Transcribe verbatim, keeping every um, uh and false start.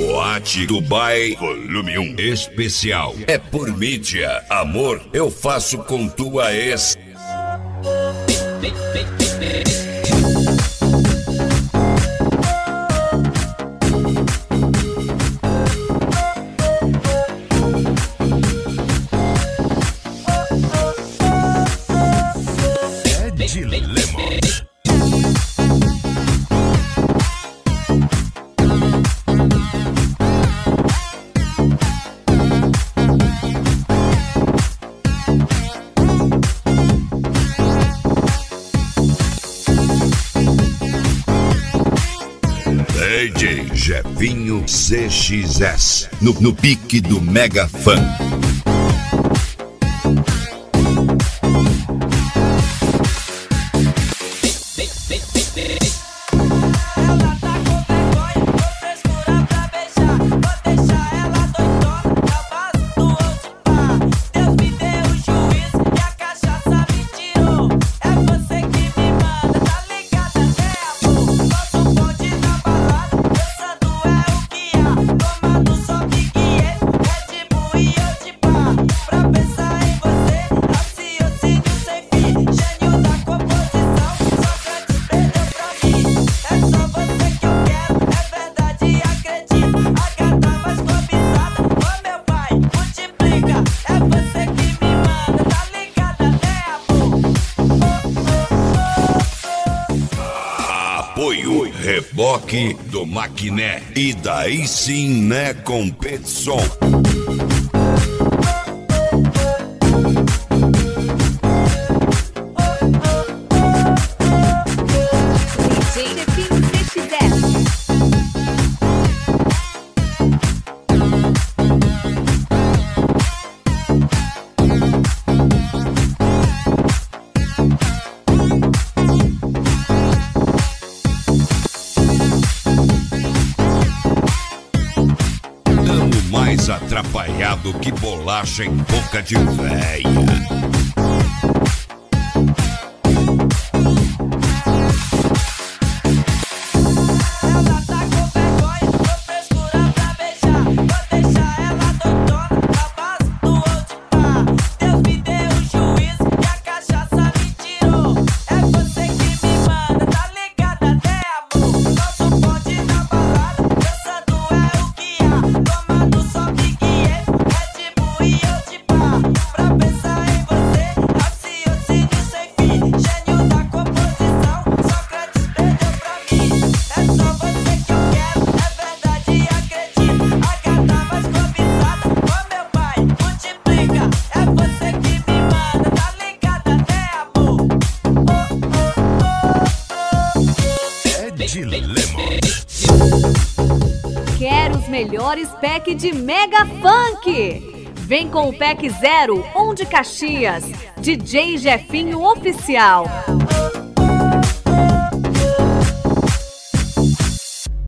Boate Dubai Volume um Especial. É por mídia, amor, eu faço com tua ex. D J Jefinho C X S, no, no pique do Mega Fã. Apoio Reboque do Maquiné. E daí sim, né, competição. Mais atrapalhado que bolacha em boca de véia. Quer os melhores packs de Mega Funk? Vem com o pack zero um de Caxias, D J Jefinho Oficial.